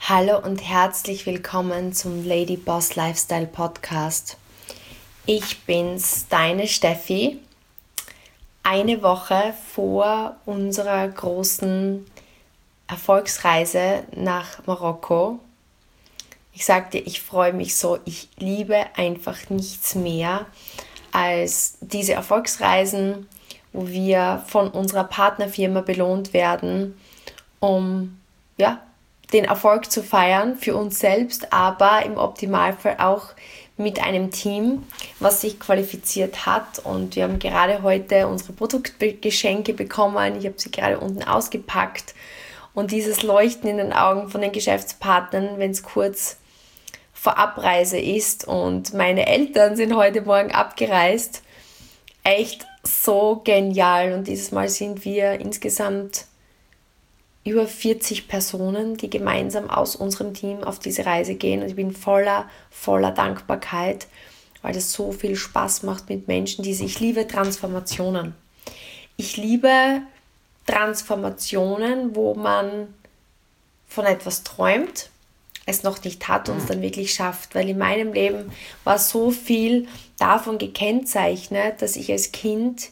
Hallo und herzlich willkommen zum Lady Boss Lifestyle Podcast. Ich bin's, deine Steffi. Eine Woche vor unserer großen Erfolgsreise nach Marokko. Ich sagte, ich freue mich so, ich liebe einfach nichts mehr als diese Erfolgsreisen, wo wir von unserer Partnerfirma belohnt werden, um den Erfolg zu feiern für uns selbst, aber im Optimalfall auch mit einem Team, was sich qualifiziert hat. Und wir haben gerade heute unsere Produktgeschenke bekommen. Ich habe sie gerade unten ausgepackt. Und dieses Leuchten in den Augen von den Geschäftspartnern, wenn es kurz vor Abreise ist. Und meine Eltern sind heute Morgen abgereist. Echt so genial. Und dieses Mal sind wir insgesamt über 40 Personen, die gemeinsam aus unserem Team auf diese Reise gehen. Und ich bin voller Dankbarkeit, weil das so viel Spaß macht mit Menschen, ich liebe Transformationen. Ich liebe Transformationen, wo man von etwas träumt, es noch nicht hat und es dann wirklich schafft. Weil in meinem Leben war so viel davon gekennzeichnet, dass ich als Kind,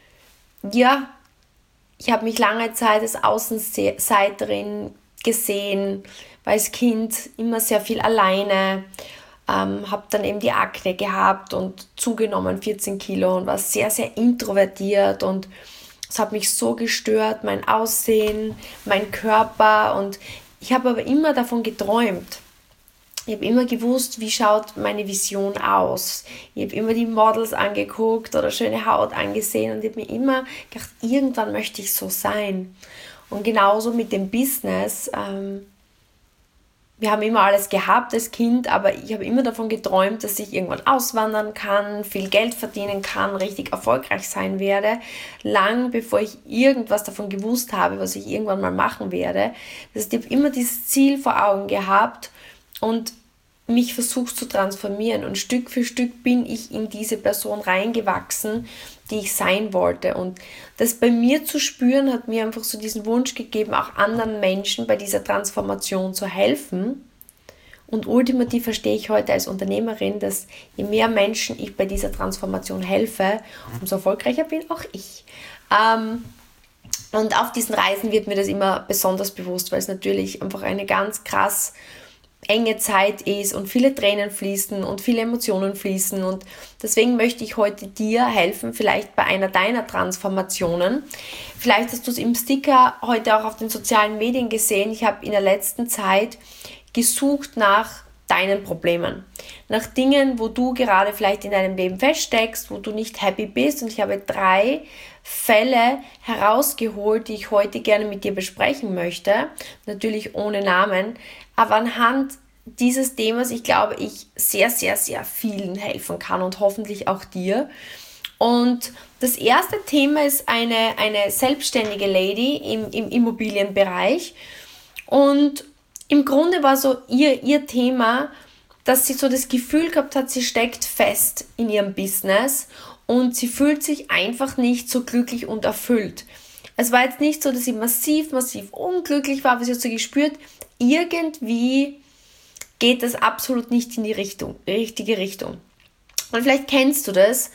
ich habe mich lange Zeit als Außenseiterin gesehen, war als Kind immer sehr viel alleine, habe dann eben die Akne gehabt und zugenommen 14 Kilo und war sehr, sehr introvertiert und es hat mich so gestört, mein Aussehen, mein Körper, und ich habe aber immer davon geträumt. Ich habe immer gewusst, wie schaut meine Vision aus. Ich habe immer die Models angeguckt oder schöne Haut angesehen und ich habe mir immer gedacht, irgendwann möchte ich so sein. Und genauso mit dem Business. Wir haben immer alles gehabt als Kind, aber ich habe immer davon geträumt, dass ich irgendwann auswandern kann, viel Geld verdienen kann, richtig erfolgreich sein werde. Lang bevor ich irgendwas davon gewusst habe, was ich irgendwann mal machen werde. Das heißt, ich habe immer dieses Ziel vor Augen gehabt und mich versucht zu transformieren, und Stück für Stück bin ich in diese Person reingewachsen, die ich sein wollte, und das bei mir zu spüren hat mir einfach so diesen Wunsch gegeben, auch anderen Menschen bei dieser Transformation zu helfen. Und ultimativ verstehe ich heute als Unternehmerin, dass je mehr Menschen ich bei dieser Transformation helfe, umso erfolgreicher bin auch ich. Und auf diesen Reisen wird mir das immer besonders bewusst, weil es natürlich einfach eine ganz krass enge Zeit ist und viele Tränen fließen und viele Emotionen fließen, und deswegen möchte ich heute dir helfen, vielleicht bei einer deiner Transformationen. Vielleicht hast du es im Sticker heute auch auf den sozialen Medien gesehen. Ich habe in der letzten Zeit gesucht nach deinen Problemen, nach Dingen, wo du gerade vielleicht in deinem Leben feststeckst, wo du nicht happy bist, und ich habe 3 Fälle herausgeholt, die ich heute gerne mit dir besprechen möchte, natürlich ohne Namen, aber anhand dieses Themas, ich glaube, ich sehr, sehr, sehr vielen helfen kann und hoffentlich auch dir. Und das erste Thema ist eine selbstständige Lady im Immobilienbereich, und im Grunde war so ihr Thema, dass sie so das Gefühl gehabt hat, sie steckt fest in ihrem Business und sie fühlt sich einfach nicht so glücklich und erfüllt. Es war jetzt nicht so, dass sie massiv unglücklich war, aber sie hat so gespürt, irgendwie geht das absolut nicht in die richtige Richtung. Und vielleicht kennst du das.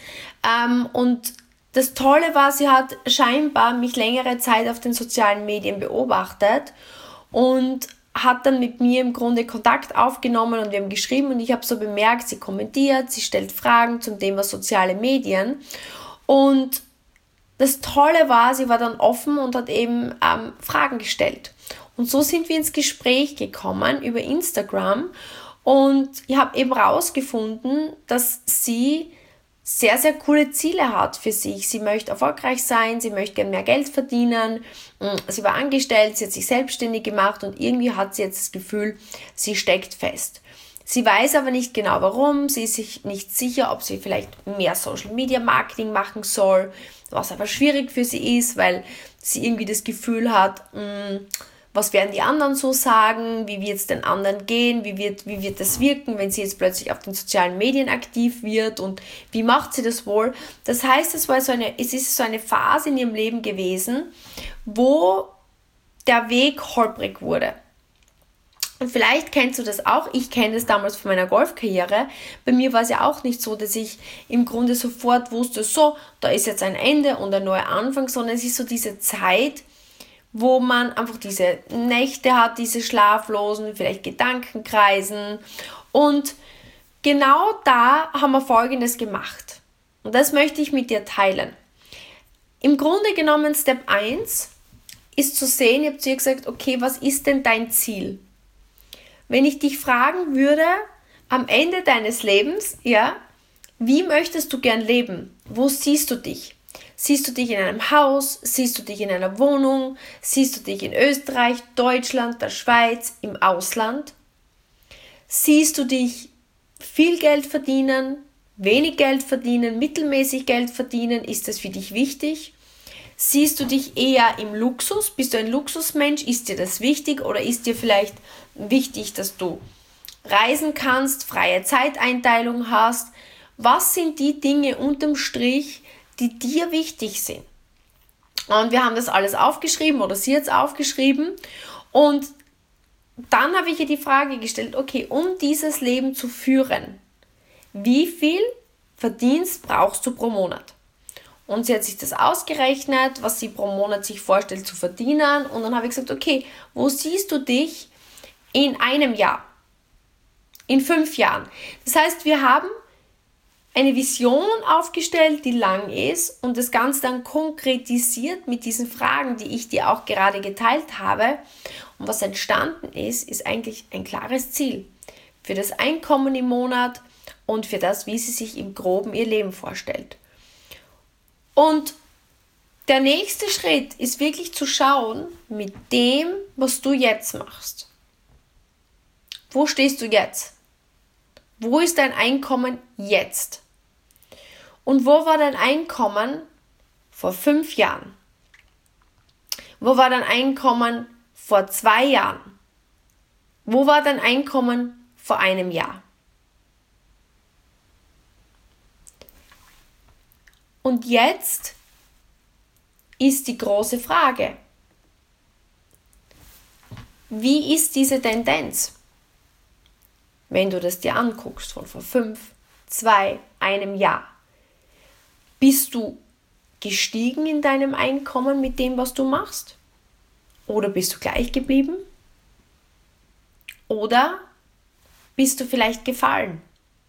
Und das Tolle war, sie hat scheinbar mich längere Zeit auf den sozialen Medien beobachtet und hat dann mit mir im Grunde Kontakt aufgenommen und wir haben geschrieben, und ich habe so bemerkt, sie kommentiert, sie stellt Fragen zum Thema soziale Medien, und das Tolle war, sie war dann offen und hat eben Fragen gestellt. Und so sind wir ins Gespräch gekommen über Instagram, und ich habe eben rausgefunden, dass sie sehr, sehr coole Ziele hat für sich. Sie möchte erfolgreich sein, sie möchte gerne mehr Geld verdienen, sie war angestellt, sie hat sich selbstständig gemacht und irgendwie hat sie jetzt das Gefühl, sie steckt fest. Sie weiß aber nicht genau warum, sie ist sich nicht sicher, ob sie vielleicht mehr Social Media Marketing machen soll, was aber schwierig für sie ist, weil sie irgendwie das Gefühl hat, was werden die anderen so sagen, wie wird es den anderen gehen, wie wird das wirken, wenn sie jetzt plötzlich auf den sozialen Medien aktiv wird, und wie macht sie das wohl? Das heißt, es ist so eine Phase in ihrem Leben gewesen, wo der Weg holprig wurde. Und vielleicht kennst du das auch, ich kenne das damals von meiner Golfkarriere. Bei mir war es ja auch nicht so, dass ich im Grunde sofort wusste, so, da ist jetzt ein Ende und ein neuer Anfang, sondern es ist so diese Zeit, wo man einfach diese Nächte hat, diese schlaflosen, vielleicht Gedankenkreisen. Und genau da haben wir Folgendes gemacht. Und das möchte ich mit dir teilen. Im Grunde genommen Step 1 ist zu sehen, ich habe zu ihr gesagt, okay, was ist denn dein Ziel? Wenn ich dich fragen würde, am Ende deines Lebens, ja, wie möchtest du gern leben? Wo siehst du dich? Siehst du dich in einem Haus? Siehst du dich in einer Wohnung? Siehst du dich in Österreich, Deutschland, der Schweiz, im Ausland? Siehst du dich viel Geld verdienen, wenig Geld verdienen, mittelmäßig Geld verdienen? Ist das für dich wichtig? Siehst du dich eher im Luxus? Bist du ein Luxusmensch? Ist dir das wichtig? Oder ist dir vielleicht wichtig, dass du reisen kannst, freie Zeiteinteilung hast? Was sind die Dinge unterm Strich, die dir wichtig sind? Und wir haben das alles aufgeschrieben oder sie hat es aufgeschrieben. Und dann habe ich ihr die Frage gestellt, okay, um dieses Leben zu führen, wie viel Verdienst brauchst du pro Monat? Und sie hat sich das ausgerechnet, was sie pro Monat sich vorstellt zu verdienen. Und dann habe ich gesagt, okay, wo siehst du dich in einem Jahr? In 5 Jahren? Das heißt, wir haben eine Vision aufgestellt, die lang ist und das Ganze dann konkretisiert mit diesen Fragen, die ich dir auch gerade geteilt habe. Und was entstanden ist eigentlich ein klares Ziel für das Einkommen im Monat und für das, wie sie sich im Groben ihr Leben vorstellt. Und der nächste Schritt ist wirklich zu schauen, mit dem, was du jetzt machst. Wo stehst du jetzt? Wo ist dein Einkommen jetzt? Und wo war dein Einkommen vor 5 Jahren? Wo war dein Einkommen vor 2 Jahren? Wo war dein Einkommen vor einem Jahr? Und jetzt ist die große Frage, wie ist diese Tendenz? Wenn du das dir anguckst von vor 5, 2, einem Jahr, bist du gestiegen in deinem Einkommen mit dem, was du machst? Oder bist du gleich geblieben? Oder bist du vielleicht gefallen?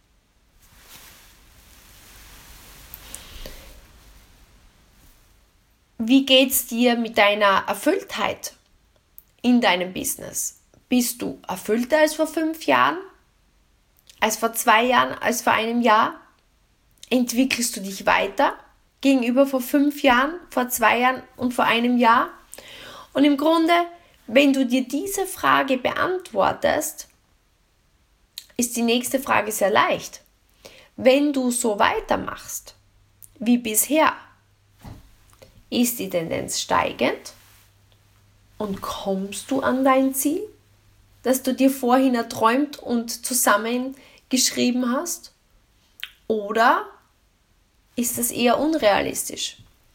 Wie geht's dir mit deiner Erfülltheit in deinem Business? Bist du erfüllter als vor 5 Jahren? Als vor 2 Jahren? Als vor einem Jahr? Entwickelst du dich weiter gegenüber vor 5 Jahren, vor 2 Jahren und vor einem Jahr? Und im Grunde, wenn du dir diese Frage beantwortest, ist die nächste Frage sehr leicht. Wenn du so weitermachst wie bisher, ist die Tendenz steigend und kommst du an dein Ziel, das du dir vorhin erträumt und zusammengeschrieben hast? Oder ist das eher unrealistisch?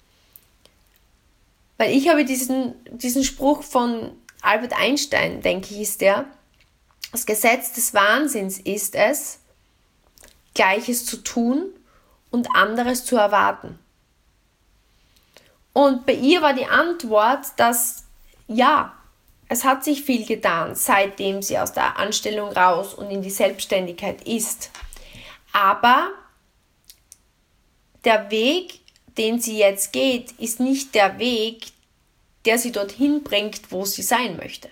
Weil ich habe diesen Spruch von Albert Einstein, denke ich, ist der: Das Gesetz des Wahnsinns ist es, Gleiches zu tun und anderes zu erwarten. Und bei ihr war die Antwort, dass ja, es hat sich viel getan, seitdem sie aus der Anstellung raus und in die Selbstständigkeit ist. Aber der Weg, den sie jetzt geht, ist nicht der Weg, der sie dorthin bringt, wo sie sein möchte.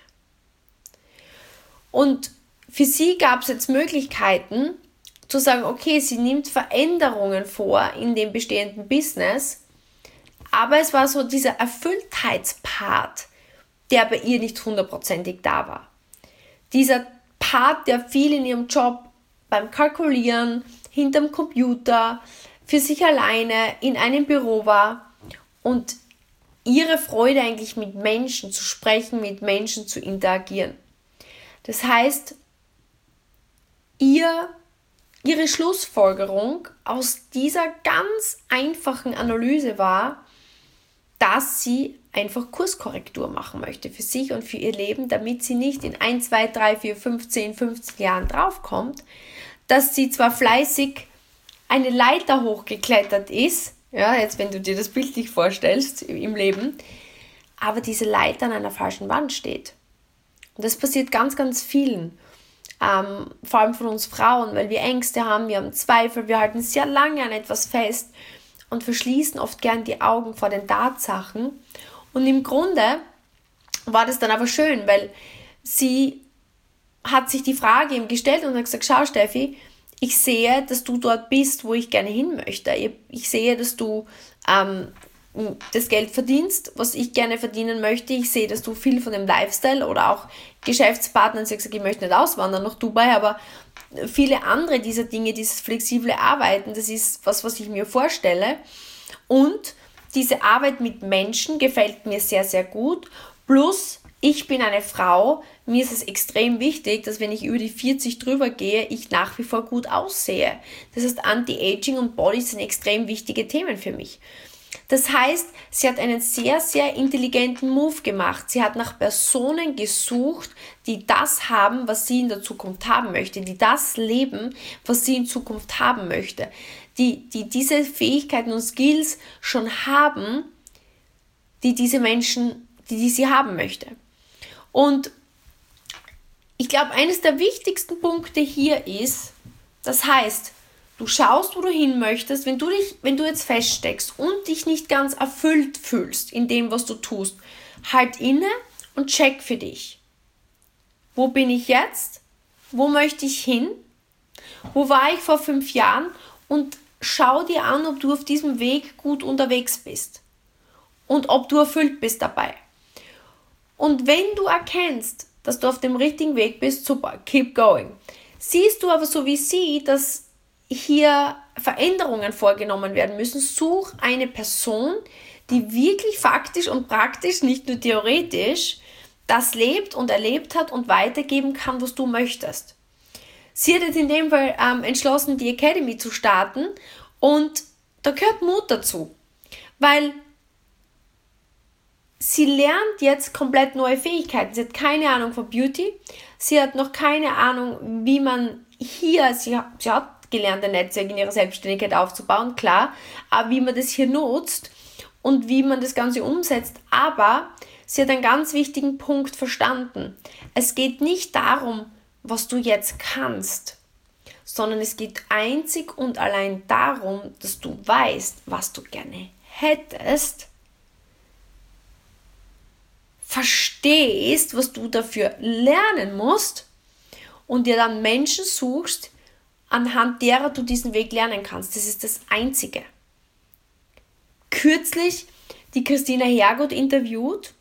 Und für sie gab es jetzt Möglichkeiten zu sagen, okay, sie nimmt Veränderungen vor in dem bestehenden Business, aber es war so dieser Erfülltheitspart, der bei ihr nicht 100%ig da war. Dieser Part, der viel in ihrem Job beim Kalkulieren, hinterm Computer, für sich alleine in einem Büro war und ihre Freude eigentlich mit Menschen zu sprechen, mit Menschen zu interagieren. Das heißt, ihre Schlussfolgerung aus dieser ganz einfachen Analyse war, dass sie einfach Kurskorrektur machen möchte für sich und für ihr Leben, damit sie nicht in 1, 2, 3, 4, 5, 10, 15 Jahren draufkommt, dass sie zwar fleißig eine Leiter hochgeklettert ist, ja, jetzt wenn du dir das bildlich vorstellst im Leben, aber diese Leiter an einer falschen Wand steht. Und das passiert ganz, ganz vielen, vor allem von uns Frauen, weil wir Ängste haben, wir haben Zweifel, wir halten sehr lange an etwas fest und verschließen oft gern die Augen vor den Tatsachen. Und im Grunde war das dann aber schön, weil sie hat sich die Frage ihm gestellt und hat gesagt, schau Steffi, ich sehe, dass du dort bist, wo ich gerne hin möchte. Ich sehe, dass du das Geld verdienst, was ich gerne verdienen möchte. Ich sehe, dass du viel von dem Lifestyle oder auch Geschäftspartnern, sie hat gesagt, ich möchte nicht auswandern nach Dubai, aber viele andere dieser Dinge, dieses flexible Arbeiten, das ist was ich mir vorstelle. Und diese Arbeit mit Menschen gefällt mir sehr, sehr gut. Plus, ich bin eine Frau, mir ist es extrem wichtig, dass wenn ich über die 40 drüber gehe, ich nach wie vor gut aussehe. Das heißt, Anti-Aging und Body sind extrem wichtige Themen für mich. Das heißt, sie hat einen sehr, sehr intelligenten Move gemacht. Sie hat nach Personen gesucht, die das haben, was sie in der Zukunft haben möchte, die das leben, was sie in Zukunft haben möchte, die diese Fähigkeiten und Skills schon haben, die diese Menschen, die sie haben möchte. Und ich glaube, eines der wichtigsten Punkte hier ist, das heißt, du schaust, wo du hin möchtest, wenn du jetzt feststeckst und dich nicht ganz erfüllt fühlst in dem, was du tust, halt inne und check für dich. Wo bin ich jetzt? Wo möchte ich hin? Wo war ich vor 5 Jahren? Und schau dir an, ob du auf diesem Weg gut unterwegs bist und ob du erfüllt bist dabei. Und wenn du erkennst, dass du auf dem richtigen Weg bist, super, keep going. Siehst du aber so wie sie, dass hier Veränderungen vorgenommen werden müssen, such eine Person, die wirklich faktisch und praktisch, nicht nur theoretisch, das lebt und erlebt hat und weitergeben kann, was du möchtest. Sie hat jetzt in dem Fall entschlossen, die Academy zu starten und da gehört Mut dazu, weil sie lernt jetzt komplett neue Fähigkeiten. Sie hat keine Ahnung von Beauty, sie hat noch keine Ahnung, wie man hier, sie hat gelernt, ein Netzwerk in ihrer Selbstständigkeit aufzubauen, klar, aber wie man das hier nutzt und wie man das Ganze umsetzt, aber sie hat einen ganz wichtigen Punkt verstanden. Es geht nicht darum, was du jetzt kannst, sondern es geht einzig und allein darum, dass du weißt, was du gerne hättest, verstehst, was du dafür lernen musst und dir dann Menschen suchst, anhand derer du diesen Weg lernen kannst. Das ist das Einzige. Kürzlich die Christina Hergut interviewt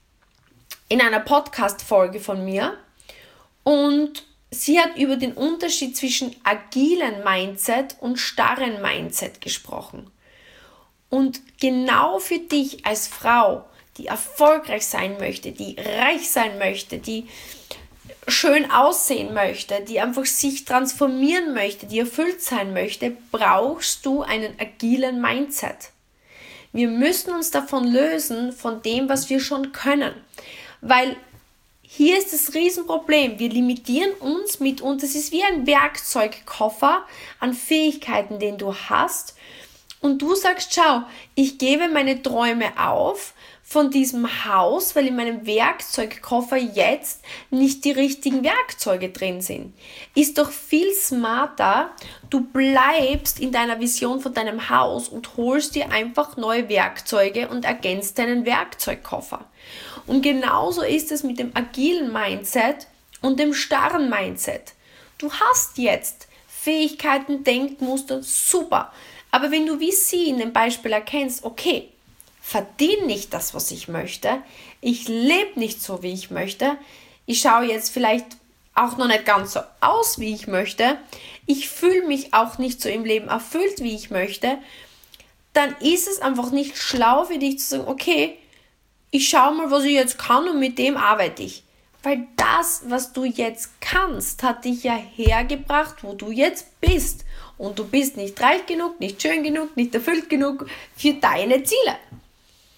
in einer Podcast-Folge von mir und sie hat über den Unterschied zwischen agilen Mindset und starren Mindset gesprochen. Und genau für dich als Frau, die erfolgreich sein möchte, die reich sein möchte, die schön aussehen möchte, die einfach sich transformieren möchte, die erfüllt sein möchte, brauchst du einen agilen Mindset. Wir müssen uns davon lösen, von dem, was wir schon können. Weil hier ist das Riesenproblem. Wir limitieren uns und es ist wie ein Werkzeugkoffer an Fähigkeiten, den du hast. Und du sagst, schau, ich gebe meine Träume auf von diesem Haus, weil in meinem Werkzeugkoffer jetzt nicht die richtigen Werkzeuge drin sind. Ist doch viel smarter, du bleibst in deiner Vision von deinem Haus und holst dir einfach neue Werkzeuge und ergänzt deinen Werkzeugkoffer. Und genauso ist es mit dem agilen Mindset und dem starren Mindset. Du hast jetzt Fähigkeiten, Denkmuster, super. Aber wenn du wie sie in dem Beispiel erkennst, okay, verdiene nicht das, was ich möchte, ich lebe nicht so, wie ich möchte, ich schaue jetzt vielleicht auch noch nicht ganz so aus, wie ich möchte, ich fühle mich auch nicht so im Leben erfüllt, wie ich möchte, dann ist es einfach nicht schlau für dich zu sagen, okay, ich schaue mal, was ich jetzt kann und mit dem arbeite ich. Weil das, was du jetzt kannst, hat dich ja hergebracht, wo du jetzt bist. Und du bist nicht reich genug, nicht schön genug, nicht erfüllt genug für deine Ziele.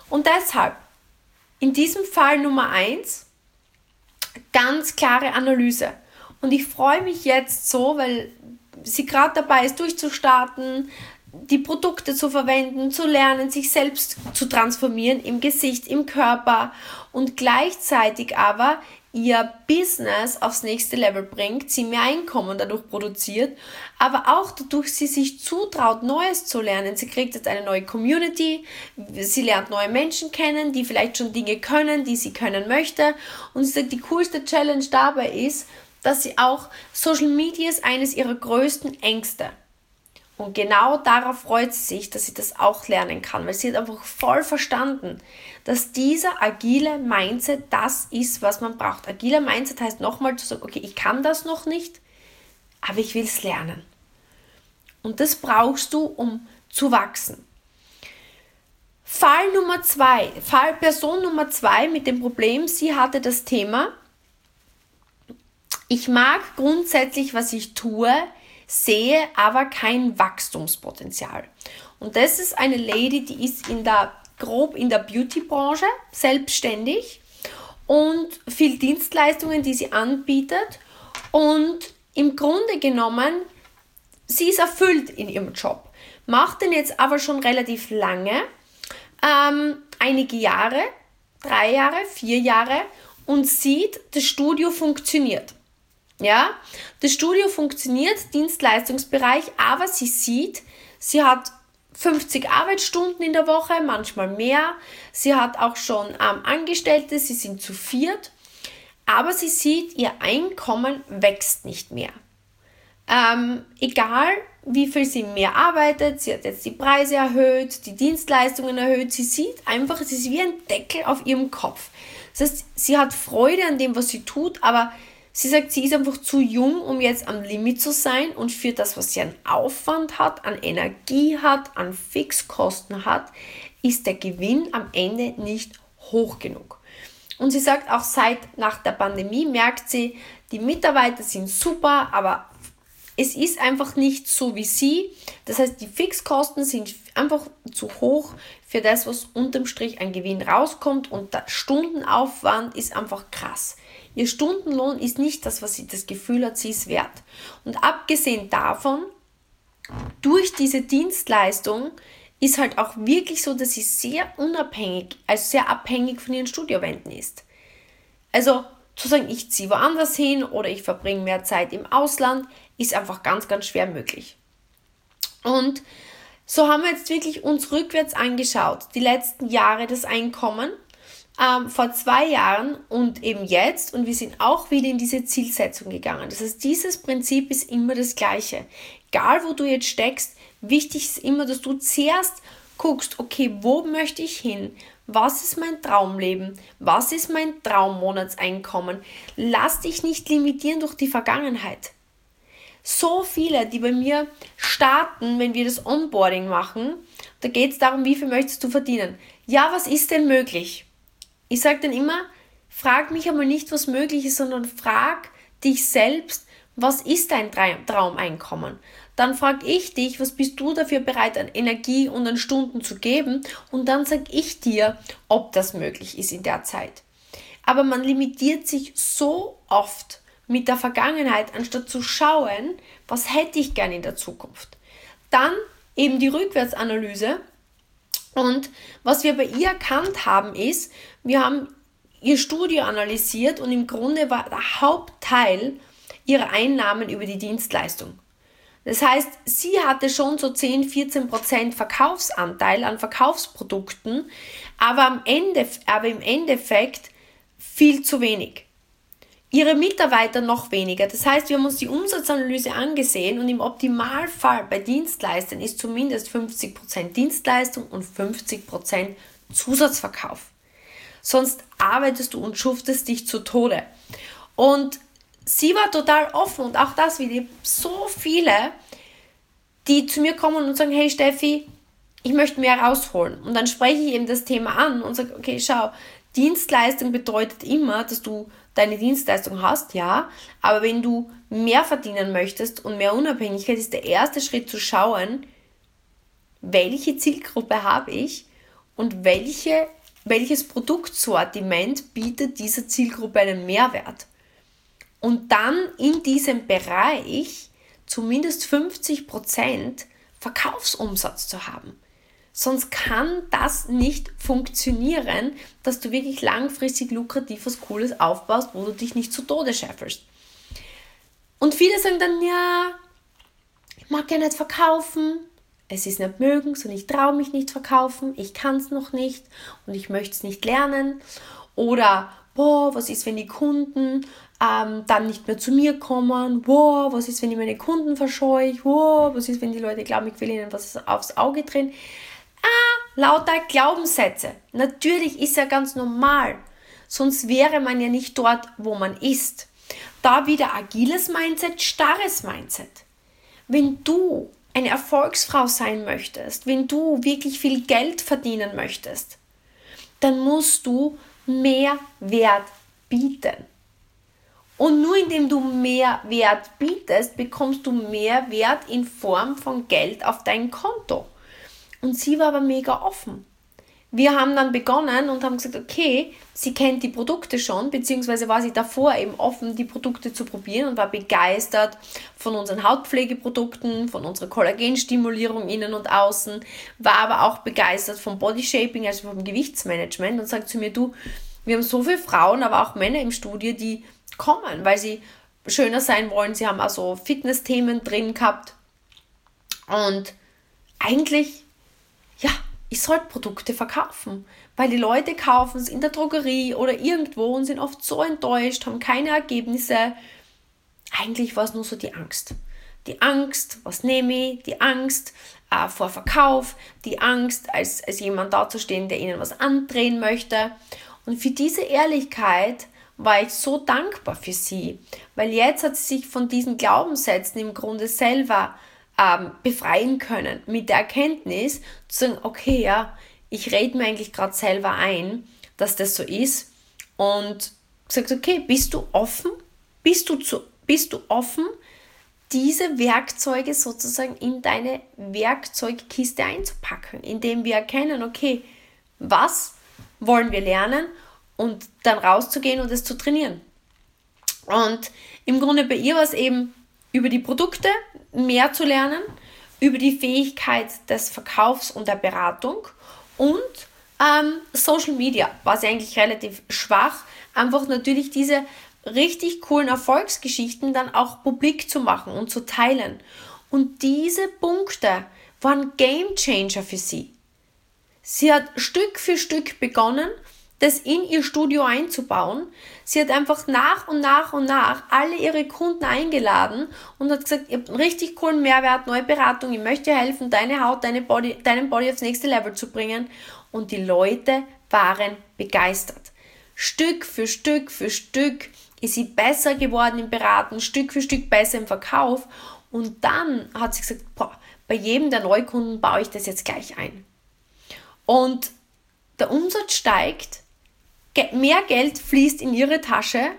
Und deshalb, in diesem Fall Nummer 1, ganz klare Analyse. Und ich freue mich jetzt so, weil sie gerade dabei ist, durchzustarten, die Produkte zu verwenden, zu lernen, sich selbst zu transformieren im Gesicht, im Körper und gleichzeitig aber ihr Business aufs nächste Level bringt, sie mehr Einkommen dadurch produziert, aber auch dadurch sie sich zutraut, Neues zu lernen. Sie kriegt jetzt eine neue Community, sie lernt neue Menschen kennen, die vielleicht schon Dinge können, die sie können möchte. Und sie sagt, die coolste Challenge dabei ist, dass sie auch Social Media ist eines ihrer größten Ängste. Und genau darauf freut sie sich, dass sie das auch lernen kann, weil sie hat einfach voll verstanden, dass dieser agile Mindset das ist, was man braucht. Agiler Mindset heißt nochmal zu sagen, okay, ich kann das noch nicht, aber ich will es lernen. Und das brauchst du, um zu wachsen. Person Nummer 2 mit dem Problem, sie hatte das Thema, ich mag grundsätzlich, was ich tue, sehe aber kein Wachstumspotenzial. Und das ist eine Lady, die ist grob in der Beauty-Branche, selbstständig und viel Dienstleistungen, die sie anbietet. Und im Grunde genommen, sie ist erfüllt in ihrem Job, macht den jetzt aber schon relativ lange, einige Jahre, 3 Jahre, 4 Jahre und sieht, das Studio funktioniert. Ja, das Studio funktioniert, Dienstleistungsbereich, aber sie sieht, sie hat 50 Arbeitsstunden in der Woche, manchmal mehr. Sie hat auch schon Angestellte, sie sind zu 4. Aber sie sieht, ihr Einkommen wächst nicht mehr. Egal, wie viel sie mehr arbeitet, sie hat jetzt die Preise erhöht, die Dienstleistungen erhöht. Sie sieht einfach, es ist wie ein Deckel auf ihrem Kopf. Das heißt, sie hat Freude an dem, was sie tut, aber sie sagt, sie ist einfach zu jung, um jetzt am Limit zu sein und für das, was sie an Aufwand hat, an Energie hat, an Fixkosten hat, ist der Gewinn am Ende nicht hoch genug. Und sie sagt auch, nach der Pandemie merkt sie, die Mitarbeiter sind super, aber es ist einfach nicht so wie sie. Das heißt, die Fixkosten sind einfach zu hoch für das, was unterm Strich an Gewinn rauskommt und der Stundenaufwand ist einfach krass. Ihr Stundenlohn ist nicht das, was sie das Gefühl hat, sie ist wert. Und abgesehen davon, durch diese Dienstleistung ist halt auch wirklich so, dass sie sehr unabhängig, also sehr abhängig von ihren Studiowänden ist. Also zu sagen, ich ziehe woanders hin oder ich verbringe mehr Zeit im Ausland, ist einfach ganz, ganz schwer möglich. Und so haben wir jetzt wirklich uns rückwärts angeschaut, die letzten Jahre das Einkommen, vor 2 Jahren und eben jetzt, und wir sind auch wieder in diese Zielsetzung gegangen. Das heißt, dieses Prinzip ist immer das Gleiche. Egal, wo du jetzt steckst, wichtig ist immer, dass du zuerst guckst, okay, wo möchte ich hin? Was ist mein Traumleben? Was ist mein Traummonatseinkommen? Lass dich nicht limitieren durch die Vergangenheit. So viele, die bei mir starten, wenn wir das Onboarding machen, da geht es darum, wie viel möchtest du verdienen? Ja, was ist denn möglich? Ich sage dann immer, frag mich einmal nicht, was möglich ist, sondern frag dich selbst, was ist dein Traumeinkommen? Dann frage ich dich, was bist du dafür bereit an Energie und an Stunden zu geben? Und dann sage ich dir, ob das möglich ist in der Zeit. Aber man limitiert sich so oft mit der Vergangenheit, anstatt zu schauen, was hätte ich gerne in der Zukunft. Dann eben die Rückwärtsanalyse. Und was wir bei ihr erkannt haben, ist, wir haben ihr Studio analysiert und im Grunde war der Hauptteil ihrer Einnahmen über die Dienstleistung. Das heißt, sie hatte schon so 10-14% Verkaufsanteil an Verkaufsprodukten, aber im Endeffekt viel zu wenig. Ihre Mitarbeiter noch weniger. Das heißt, wir haben uns die Umsatzanalyse angesehen und im Optimalfall bei Dienstleistern ist zumindest 50% Dienstleistung und 50% Zusatzverkauf. Sonst arbeitest du und schuftest dich zu Tode. Und sie war total offen und auch das wieder so viele, die zu mir kommen und sagen, hey Steffi, ich möchte mehr rausholen. Und dann spreche ich eben das Thema an und sage, okay, schau, Dienstleistung bedeutet immer, dass du deine Dienstleistung hast, ja, aber wenn du mehr verdienen möchtest und mehr Unabhängigkeit, ist der erste Schritt zu schauen, welche Zielgruppe habe ich und welche welches Produktsortiment bietet dieser Zielgruppe einen Mehrwert. Und dann in diesem Bereich zumindest 50% Verkaufsumsatz zu haben. Sonst kann das nicht funktionieren, dass du wirklich langfristig lukrativ was Cooles aufbaust, wo du dich nicht zu Tode scheffelst. Und viele sagen dann, ja, ich mag ja nicht verkaufen, es ist nicht mögen, sondern ich traue mich nicht verkaufen, ich kann es noch nicht und ich möchte es nicht lernen. Oder, was ist, wenn die Kunden dann nicht mehr zu mir kommen? Was ist, wenn ich meine Kunden verscheue? Was ist, wenn die Leute glauben, ich will ihnen was aufs Auge drehen? Lauter Glaubenssätze. Natürlich ist ja ganz normal, sonst wäre man ja nicht dort, wo man ist. Da wieder agiles Mindset, starres Mindset. Wenn du eine Erfolgsfrau sein möchtest, wenn du wirklich viel Geld verdienen möchtest, dann musst du mehr Wert bieten. Und nur indem du mehr Wert bietest, bekommst du mehr Wert in Form von Geld auf dein Konto. Und sie war aber mega offen. Wir haben dann begonnen und haben gesagt, okay, sie kennt die Produkte schon, beziehungsweise war sie davor eben offen, die Produkte zu probieren und war begeistert von unseren Hautpflegeprodukten, von unserer Kollagenstimulierung innen und außen, war aber auch begeistert vom Bodyshaping, also vom Gewichtsmanagement und sagt zu mir, du, wir haben so viele Frauen, aber auch Männer im Studio, die kommen, weil sie schöner sein wollen. Sie haben auch so Fitness-Themen drin gehabt und eigentlich, ja, ich sollte Produkte verkaufen, weil die Leute kaufen es in der Drogerie oder irgendwo und sind oft so enttäuscht, haben keine Ergebnisse. Eigentlich war es nur so die Angst. Die Angst, was nehme ich, die Angst vor Verkauf, die Angst, als jemand dazustehen, der ihnen was andrehen möchte. Und für diese Ehrlichkeit war ich so dankbar für sie, weil jetzt hat sie sich von diesen Glaubenssätzen im Grunde selber befreien können, mit der Erkenntnis zu sagen, okay, ja, ich rede mir eigentlich gerade selber ein, dass das so ist und gesagt, okay, bist du offen? Bist du offen, diese Werkzeuge sozusagen in deine Werkzeugkiste einzupacken, indem wir erkennen, okay, was wollen wir lernen und dann rauszugehen und es zu trainieren. Und im Grunde bei ihr war es eben über die Produkte mehr zu lernen, über die Fähigkeit des Verkaufs und der Beratung und Social Media war sie eigentlich relativ schwach, einfach natürlich diese richtig coolen Erfolgsgeschichten dann auch publik zu machen und zu teilen. Und diese Punkte waren Gamechanger für sie. Sie hat Stück für Stück begonnen, das in ihr Studio einzubauen. Sie hat einfach nach und nach alle ihre Kunden eingeladen und hat gesagt, ihr habt einen richtig coolen Mehrwert, neue Beratung, ich möchte dir helfen, deine Haut, deinen Body aufs nächste Level zu bringen. Und die Leute waren begeistert. Stück für Stück ist sie besser geworden im Beraten, Stück für Stück besser im Verkauf. Und dann hat sie gesagt, bei jedem der Neukunden baue ich das jetzt gleich ein. Und der Umsatz steigt, mehr Geld fließt in ihre Tasche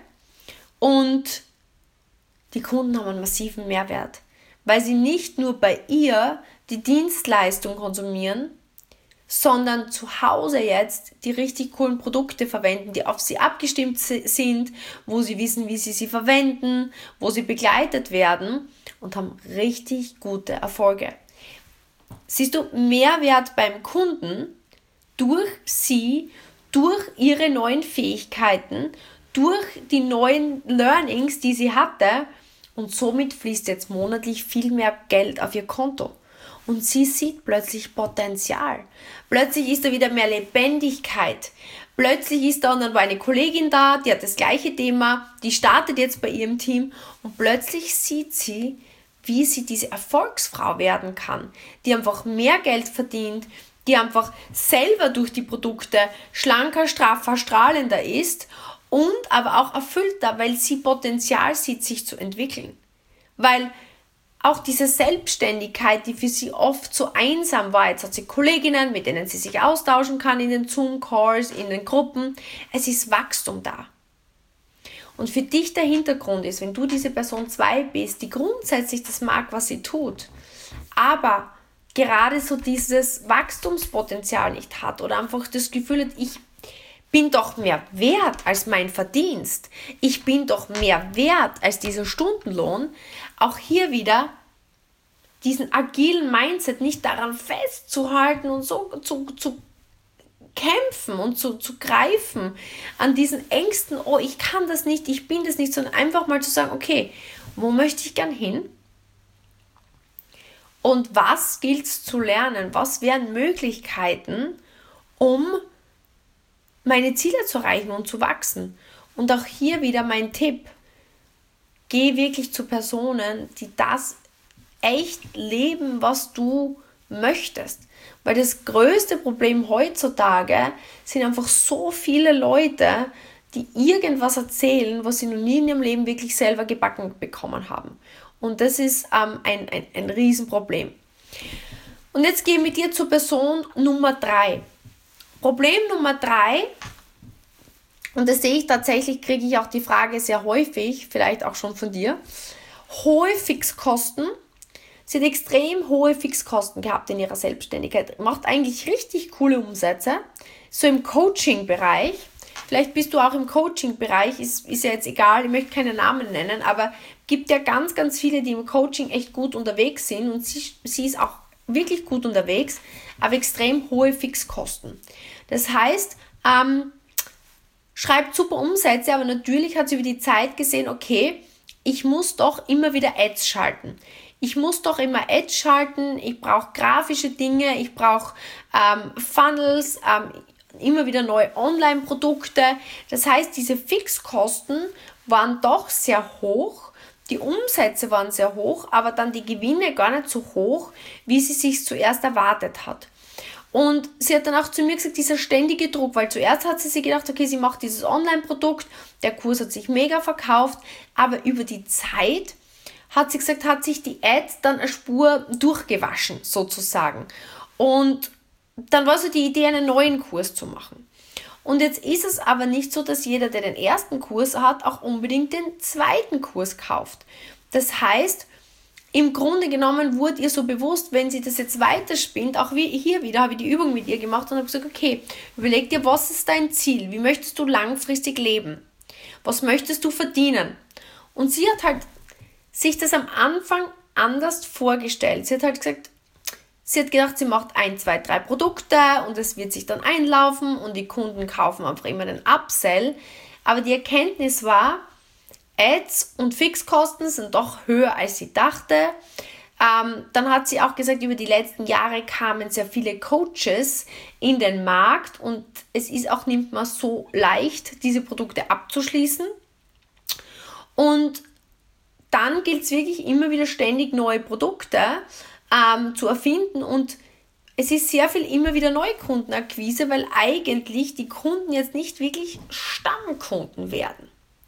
und die Kunden haben einen massiven Mehrwert, weil sie nicht nur bei ihr die Dienstleistung konsumieren, sondern zu Hause jetzt die richtig coolen Produkte verwenden, die auf sie abgestimmt sind, wo sie wissen, wie sie verwenden, wo sie begleitet werden und haben richtig gute Erfolge. Siehst du, Mehrwert beim Kunden durch sie, durch ihre neuen Fähigkeiten, durch die neuen Learnings, die sie hatte und somit fließt jetzt monatlich viel mehr Geld auf ihr Konto. Und sie sieht plötzlich Potenzial. Plötzlich ist da wieder mehr Lebendigkeit. Plötzlich ist da, und dann war eine Kollegin da, die hat das gleiche Thema, die startet jetzt bei ihrem Team und plötzlich sieht sie, wie sie diese Erfolgsfrau werden kann, die einfach mehr Geld verdient, die einfach selber durch die Produkte schlanker, straffer, strahlender ist und aber auch erfüllter, weil sie Potenzial sieht, sich zu entwickeln. Weil auch diese Selbstständigkeit, die für sie oft so einsam war, jetzt hat sie Kolleginnen, mit denen sie sich austauschen kann in den Zoom-Calls, in den Gruppen, es ist Wachstum da. Und für dich der Hintergrund ist, wenn du diese Person 2 bist, die grundsätzlich das mag, was sie tut, aber gerade so dieses Wachstumspotenzial nicht hat oder einfach das Gefühl hat, bin doch mehr wert als mein Verdienst. Ich bin doch mehr wert als dieser Stundenlohn. Auch hier wieder diesen agilen Mindset nicht daran festzuhalten und so zu kämpfen und zu greifen an diesen Ängsten, oh, ich kann das nicht, ich bin das nicht, sondern einfach mal zu sagen, okay, wo möchte ich gern hin? Und was gilt es zu lernen? Was wären Möglichkeiten, um meine Ziele zu erreichen und zu wachsen? Und auch hier wieder mein Tipp, geh wirklich zu Personen, die das echt leben, was du möchtest. Weil das größte Problem heutzutage sind einfach so viele Leute, die irgendwas erzählen, was sie noch nie in ihrem Leben wirklich selber gebacken bekommen haben. Und das ist ein Riesenproblem. Und jetzt gehe ich mit dir zur Person Nummer 3. Problem Nummer 3, und das sehe ich tatsächlich, kriege ich auch die Frage sehr häufig, vielleicht auch schon von dir, hohe Fixkosten. Sie hat extrem hohe Fixkosten gehabt in ihrer Selbstständigkeit, macht eigentlich richtig coole Umsätze, so im Coaching-Bereich. Vielleicht bist du auch im Coaching-Bereich, ist ja jetzt egal, ich möchte keine Namen nennen, aber gibt ja ganz, ganz viele, die im Coaching echt gut unterwegs sind und sie ist auch wirklich gut unterwegs, aber extrem hohe Fixkosten. Das heißt, schreibt super Umsätze, aber natürlich hat sie über die Zeit gesehen, okay, ich muss doch immer wieder Ads schalten. Ich muss doch immer Ads schalten, ich brauche grafische Dinge, ich brauche Funnels, immer wieder neue Online-Produkte. Das heißt, diese Fixkosten waren doch sehr hoch, die Umsätze waren sehr hoch, aber dann die Gewinne gar nicht so hoch, wie sie sich zuerst erwartet hat. Und sie hat dann auch zu mir gesagt, dieser ständige Druck, weil zuerst hat sie sich gedacht, okay, sie macht dieses Online-Produkt, der Kurs hat sich mega verkauft, aber über die Zeit hat sie gesagt, hat sich die Ad dann eine Spur durchgewaschen, sozusagen. Und dann war so die Idee, einen neuen Kurs zu machen. Und jetzt ist es aber nicht so, dass jeder, der den ersten Kurs hat, auch unbedingt den zweiten Kurs kauft. Das heißt, im Grunde genommen wurde ihr so bewusst, wenn sie das jetzt weiterspinnt, auch wie hier wieder, habe ich die Übung mit ihr gemacht und habe gesagt, okay, überleg dir, was ist dein Ziel? Wie möchtest du langfristig leben? Was möchtest du verdienen? Und sie hat halt sich das am Anfang anders vorgestellt. Sie hat halt gesagt, sie hat gedacht, sie macht 1, 2, 3 Produkte und es wird sich dann einlaufen und die Kunden kaufen einfach immer den Upsell. Aber die Erkenntnis war, Ads und Fixkosten sind doch höher, als sie dachte. Dann hat sie auch gesagt, über die letzten Jahre kamen sehr viele Coaches in den Markt und es ist auch nicht mehr so leicht, diese Produkte abzuschließen. Und dann gilt es wirklich immer wieder ständig neue Produkte zu erfinden und es ist sehr viel immer wieder Neukundenakquise, weil eigentlich die Kunden jetzt nicht wirklich Stammkunden werden.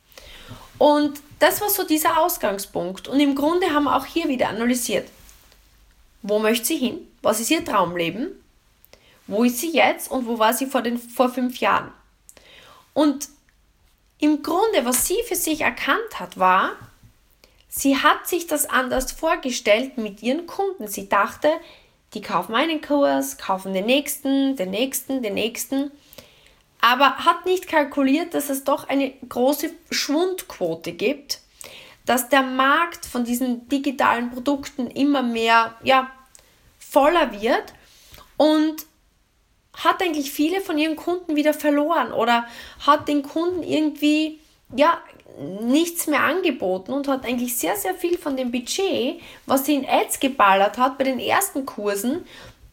Und das war so dieser Ausgangspunkt. Und im Grunde haben wir auch hier wieder analysiert, wo möchte sie hin? Was ist ihr Traumleben? Wo ist sie jetzt und wo war sie vor 5 Jahren? Und im Grunde, was sie für sich erkannt hat, war, sie hat sich das anders vorgestellt mit ihren Kunden. Sie dachte, die kaufen einen Kurs, kaufen den nächsten, den nächsten, den nächsten. Aber hat nicht kalkuliert, dass es doch eine große Schwundquote gibt, dass der Markt von diesen digitalen Produkten immer mehr voller wird und hat eigentlich viele von ihren Kunden wieder verloren oder hat den Kunden irgendwie nichts mehr angeboten und hat eigentlich sehr, sehr viel von dem Budget, was sie in Ads geballert hat, bei den ersten Kursen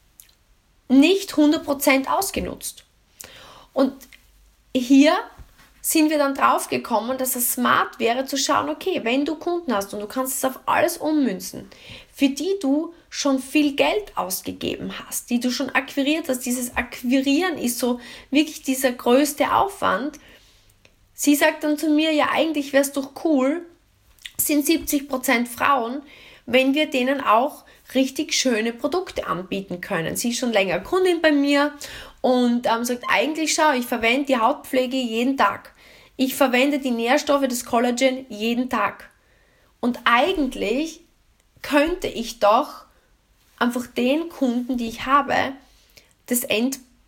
nicht 100% ausgenutzt. Und hier sind wir dann drauf gekommen, dass es smart wäre zu schauen, okay, wenn du Kunden hast und du kannst es auf alles ummünzen, für die du schon viel Geld ausgegeben hast, die du schon akquiriert hast, dieses Akquirieren ist so wirklich dieser größte Aufwand. Sie sagt dann zu mir, ja eigentlich wäre es doch cool, sind 70% Frauen, wenn wir denen auch richtig schöne Produkte anbieten können. Sie ist schon länger Kundin bei mir und sagt, eigentlich schau, ich verwende die Hautpflege jeden Tag. Ich verwende die Nährstoffe des Collagen jeden Tag. Und eigentlich könnte ich doch einfach den Kunden, die ich habe, das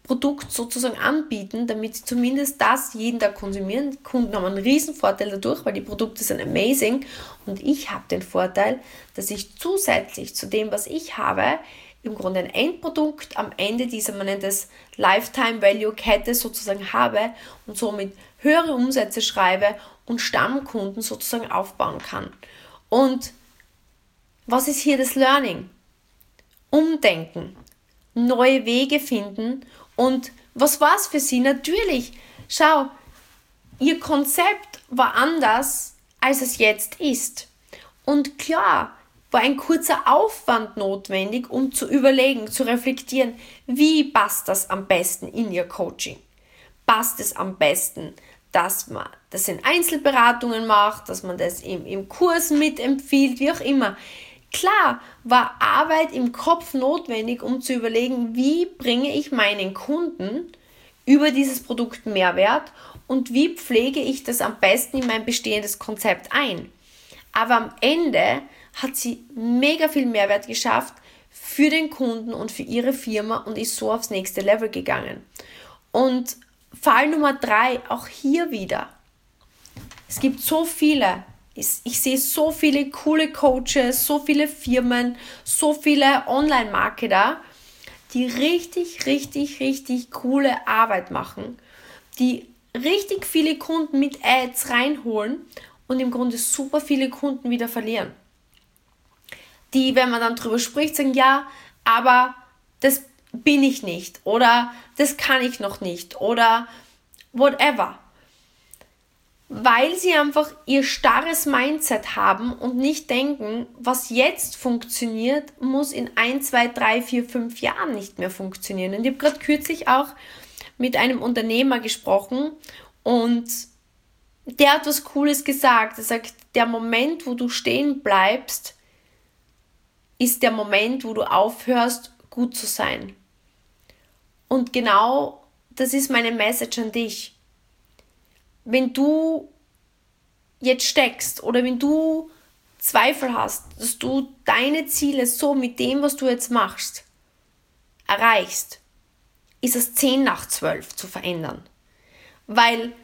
Produkt sozusagen anbieten, damit sie zumindest das jeden Tag konsumieren. Die Kunden haben einen riesen Vorteil dadurch, weil die Produkte sind amazing und ich habe den Vorteil, dass ich zusätzlich zu dem, was ich habe, im Grunde ein Endprodukt am Ende dieser, man nennt es Lifetime Value Kette sozusagen habe und somit höhere Umsätze schreibe und Stammkunden sozusagen aufbauen kann. Und was ist hier das Learning? Umdenken, neue Wege finden. Und was war es für sie? Natürlich, schau, ihr Konzept war anders, als es jetzt ist. Und klar, war ein kurzer Aufwand notwendig, um zu überlegen, zu reflektieren, wie passt das am besten in ihr Coaching? Passt es am besten, dass man das in Einzelberatungen macht, dass man das im Kurs mitempfiehlt, wie auch immer. Klar, war Arbeit im Kopf notwendig, um zu überlegen, wie bringe ich meinen Kunden über dieses Produkt Mehrwert und wie pflege ich das am besten in mein bestehendes Konzept ein. Aber am Ende hat sie mega viel Mehrwert geschafft für den Kunden und für ihre Firma und ist so aufs nächste Level gegangen. Und Fall Nummer 3, auch hier wieder. Es gibt so viele. Ich sehe so viele coole Coaches, so viele Firmen, so viele Online-Marketer, die richtig, richtig, richtig coole Arbeit machen, die richtig viele Kunden mit Ads reinholen und im Grunde super viele Kunden wieder verlieren. Die, wenn man dann drüber spricht, sagen, ja, aber das bin ich nicht oder das kann ich noch nicht oder whatever. Weil sie einfach ihr starres Mindset haben und nicht denken, was jetzt funktioniert, muss in 1, 2, 3, 4, 5 Jahren nicht mehr funktionieren. Und ich habe gerade kürzlich auch mit einem Unternehmer gesprochen und der hat was Cooles gesagt. Er sagt, der Moment, wo du stehen bleibst, ist der Moment, wo du aufhörst, gut zu sein. Und genau das ist meine Message an dich. Wenn du jetzt steckst oder wenn du Zweifel hast, dass du deine Ziele so mit dem, was du jetzt machst, erreichst, ist es 10 nach 12 zu verändern. Weil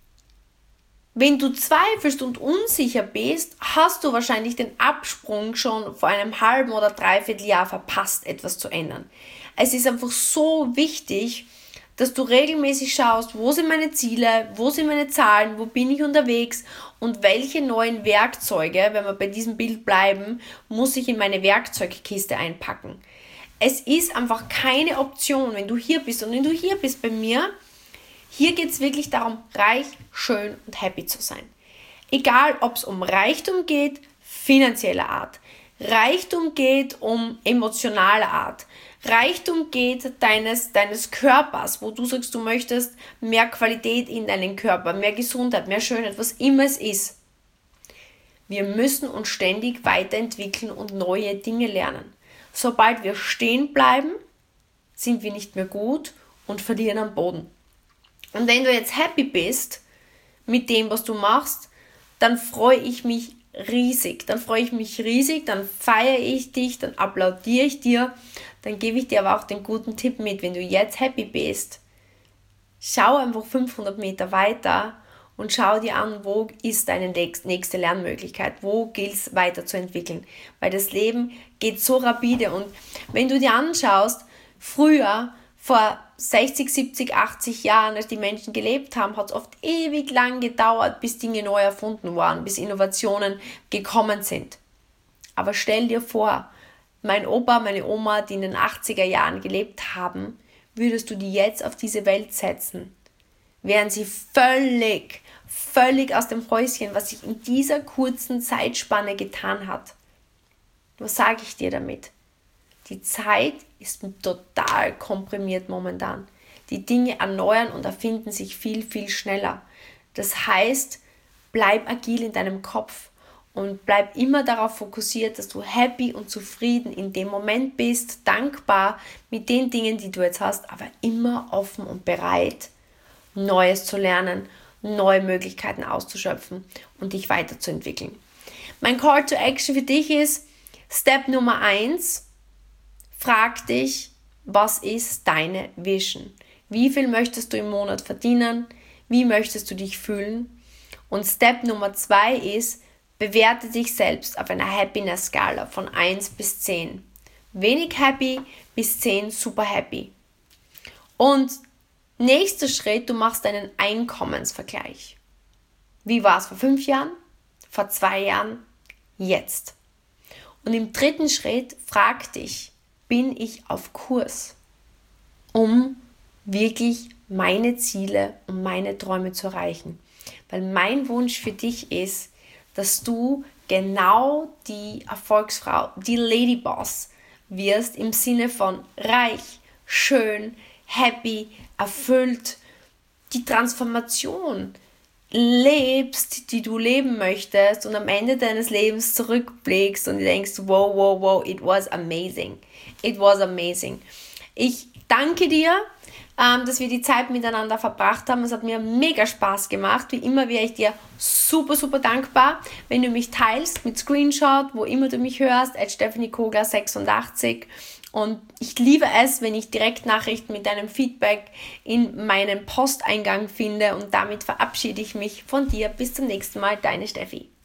wenn du zweifelst und unsicher bist, hast du wahrscheinlich den Absprung schon vor einem halben oder dreiviertel Jahr verpasst, etwas zu ändern. Es ist einfach so wichtig, dass du regelmäßig schaust, wo sind meine Ziele, wo sind meine Zahlen, wo bin ich unterwegs und welche neuen Werkzeuge, wenn wir bei diesem Bild bleiben, muss ich in meine Werkzeugkiste einpacken. Es ist einfach keine Option, wenn du hier bist und wenn du hier bist bei mir, hier geht es wirklich darum, reich, schön und happy zu sein. Egal, ob es um Reichtum geht, finanzieller Art, Reichtum geht um emotionaler Art, Reichtum geht deines Körpers, wo du sagst, du möchtest mehr Qualität in deinen Körper, mehr Gesundheit, mehr Schönheit, was immer es ist. Wir müssen uns ständig weiterentwickeln und neue Dinge lernen. Sobald wir stehen bleiben, sind wir nicht mehr gut und verlieren am Boden. Und wenn du jetzt happy bist mit dem, was du machst, dann freue ich mich riesig. Dann feiere ich dich, dann applaudiere ich dir, dann gebe ich dir aber auch den guten Tipp mit, wenn du jetzt happy bist, schau einfach 500 Meter weiter und schau dir an, wo ist deine nächste Lernmöglichkeit, wo gilt es weiterzuentwickeln, weil das Leben geht so rapide und wenn du dir anschaust, früher, vor 60, 70, 80 Jahren, als die Menschen gelebt haben, hat es oft ewig lang gedauert, bis Dinge neu erfunden waren, bis Innovationen gekommen sind. Aber stell dir vor, mein Opa, meine Oma, die in den 80er Jahren gelebt haben, würdest du die jetzt auf diese Welt setzen, wären sie völlig aus dem Häuschen, was sich in dieser kurzen Zeitspanne getan hat. Was sage ich dir damit? Die Zeit ist total komprimiert momentan. Die Dinge erneuern und erfinden sich viel, viel schneller. Das heißt, bleib agil in deinem Kopf und bleib immer darauf fokussiert, dass du happy und zufrieden in dem Moment bist, dankbar mit den Dingen, die du jetzt hast, aber immer offen und bereit, Neues zu lernen, neue Möglichkeiten auszuschöpfen und dich weiterzuentwickeln. Mein Call to Action für dich ist, Step Nummer 1, frag dich, was ist deine Vision? Wie viel möchtest du im Monat verdienen? Wie möchtest du dich fühlen? Und Step Nummer 2 ist, bewerte dich selbst auf einer Happiness-Skala von 1 bis 10. Wenig happy bis 10 super happy. Und nächster Schritt, du machst einen Einkommensvergleich. Wie war es vor 5 Jahren? Vor 2 Jahren? Jetzt. Und im dritten Schritt frag dich, bin ich auf Kurs, um wirklich meine Ziele und meine Träume zu erreichen? Weil mein Wunsch für dich ist, dass du genau die Erfolgsfrau, die Ladyboss wirst im Sinne von reich, schön, happy, erfüllt, die Transformation lebst, die du leben möchtest und am Ende deines Lebens zurückblickst und denkst, wow, it was amazing. It was amazing. Ich danke dir, dass wir die Zeit miteinander verbracht haben. Es hat mir mega Spaß gemacht. Wie immer wäre ich dir super, super dankbar, wenn du mich teilst mit Screenshot, wo immer du mich hörst, @stephaniekogler86. Und ich liebe es, wenn ich Direktnachrichten mit deinem Feedback in meinem Posteingang finde. Und damit verabschiede ich mich von dir. Bis zum nächsten Mal, deine Steffi.